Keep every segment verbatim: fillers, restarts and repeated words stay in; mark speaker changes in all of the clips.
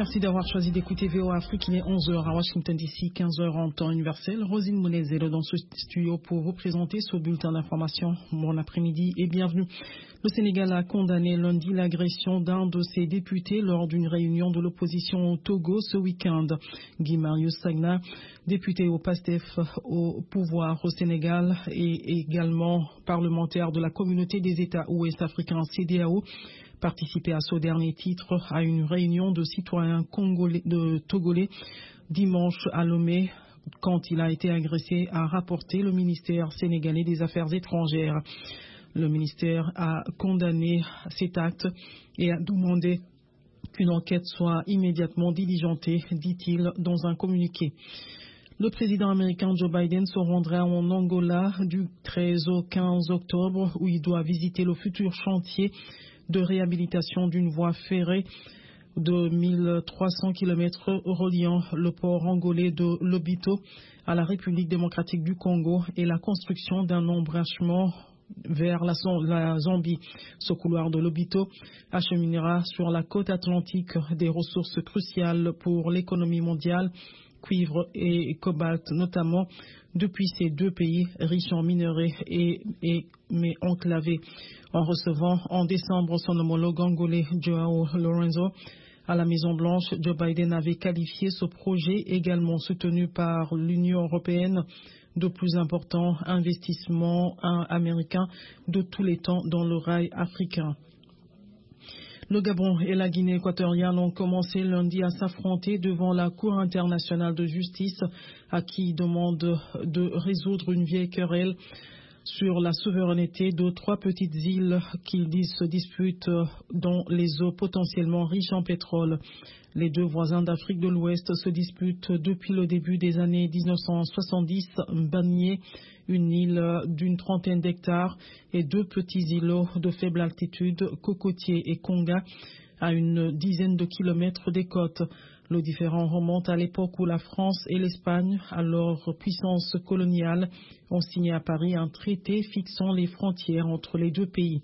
Speaker 1: Merci d'avoir choisi d'écouter V O A Afrique. Il est onze heures à Washington D C, quinze heures en temps universel. Rosine Monezero dans ce studio pour vous présenter ce bulletin d'information. Bon après-midi et bienvenue. Le Sénégal a condamné lundi l'agression d'un de ses députés lors d'une réunion de l'opposition au Togo ce week-end. Guy Marius Sagna, député au PASTEF au pouvoir au Sénégal et également parlementaire de la communauté des États ouest africains C D A O, participé à ce dernier titre à une réunion de citoyens congolais, de Togolais dimanche à Lomé quand il a été agressé, a rapporté le ministère sénégalais des Affaires étrangères. Le ministère a condamné cet acte et a demandé qu'une enquête soit immédiatement diligentée, dit-il dans un communiqué. Le président américain Joe Biden se rendra en Angola du treize au quinze octobre où il doit visiter le futur chantier de réhabilitation d'une voie ferrée de mille trois cents kilomètres reliant le port angolais de Lobito à la République démocratique du Congo et la construction d'un embranchement vers la, la Zambie. Ce couloir de Lobito acheminera sur la côte atlantique des ressources cruciales pour l'économie mondiale, cuivre et cobalt notamment, depuis ces deux pays riches en minerais et, et mais enclavés. En recevant en décembre son homologue angolais Joao Lorenzo à la Maison-Blanche, Joe Biden avait qualifié ce projet, également soutenu par l'Union européenne, de plus important investissement américain de tous les temps dans le rail africain. Le Gabon et la Guinée équatoriale ont commencé lundi à s'affronter devant la Cour internationale de justice à qui demande de résoudre une vieille querelle sur la souveraineté de trois petites îles qu'ils disent se disputent dans les eaux potentiellement riches en pétrole. Les deux voisins d'Afrique de l'Ouest se disputent depuis le début des années mille neuf cent soixante-dix, Banié, une île d'une trentaine d'hectares, et deux petits îlots de faible altitude, Cocotier et Konga, à une dizaine de kilomètres des côtes. Le différend remonte à l'époque où la France et l'Espagne, alors puissance coloniale, ont signé à Paris un traité fixant les frontières entre les deux pays.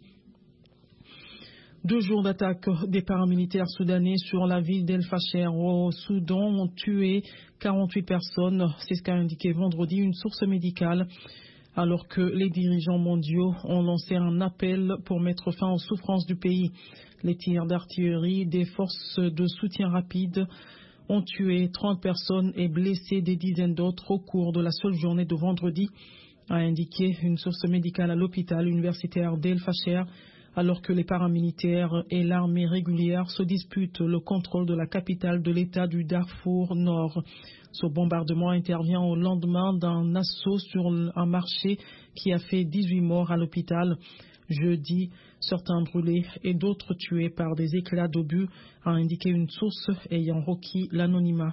Speaker 1: Deux jours d'attaque des paramilitaires soudanais sur la ville d'El Fasher au Soudan ont tué quarante-huit personnes, c'est ce qu'a indiqué vendredi une source médicale, alors que les dirigeants mondiaux ont lancé un appel pour mettre fin aux souffrances du pays. Les tirs d'artillerie des forces de soutien rapide ont tué trente personnes et blessé des dizaines d'autres au cours de la seule journée de vendredi, a indiqué une source médicale à l'hôpital universitaire d'El Fasher, alors que les paramilitaires et l'armée régulière se disputent le contrôle de la capitale de l'État du Darfour Nord. Ce bombardement intervient au lendemain d'un assaut sur un marché qui a fait dix-huit morts à l'hôpital. Jeudi, certains brûlés et d'autres tués par des éclats d'obus, a indiqué une source ayant requis l'anonymat.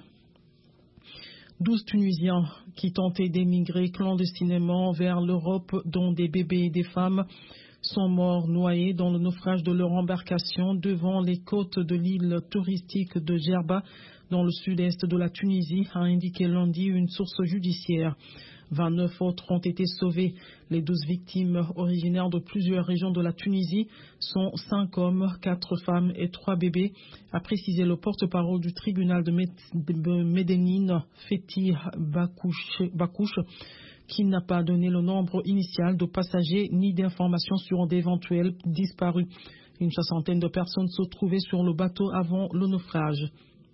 Speaker 1: Douze Tunisiens qui tentaient d'émigrer clandestinement vers l'Europe, dont des bébés et des femmes, sont morts noyés dans le naufrage de leur embarcation devant les côtes de l'île touristique de Djerba, dans le sud-est de la Tunisie, a indiqué lundi une source judiciaire. vingt-neuf autres ont été sauvés. Les douze victimes originaires de plusieurs régions de la Tunisie sont cinq hommes, quatre femmes et trois bébés, a précisé le porte-parole du tribunal de Médénine, Fethi Bakouche, qui n'a pas donné le nombre initial de passagers ni d'informations sur d'éventuels disparus. Une soixantaine de personnes se trouvaient sur le bateau avant le naufrage.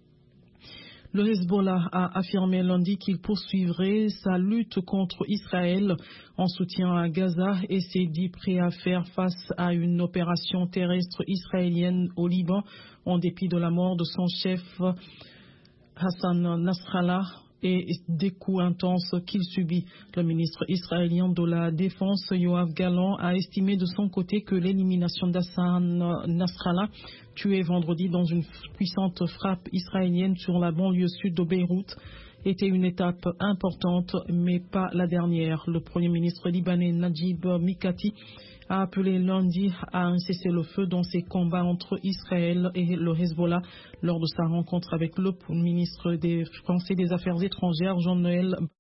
Speaker 1: Le Hezbollah a affirmé lundi qu'il poursuivrait sa lutte contre Israël en soutien à Gaza et s'est dit prêt à faire face à une opération terrestre israélienne au Liban en dépit de la mort de son chef Hassan Nasrallah et des coups intenses qu'il subit. Le ministre israélien de la Défense, Yoav Gallant, a estimé de son côté que l'élimination d'Hassan Nasrallah, tué vendredi dans une puissante frappe israélienne sur la banlieue sud de Beyrouth, était une étape importante, mais pas la dernière. Le premier ministre libanais Najib Mikati a appelé lundi à un cessez-le-feu dans ses combats entre Israël et le Hezbollah lors de sa rencontre avec le ministre des Français des Affaires étrangères, Jean-Noël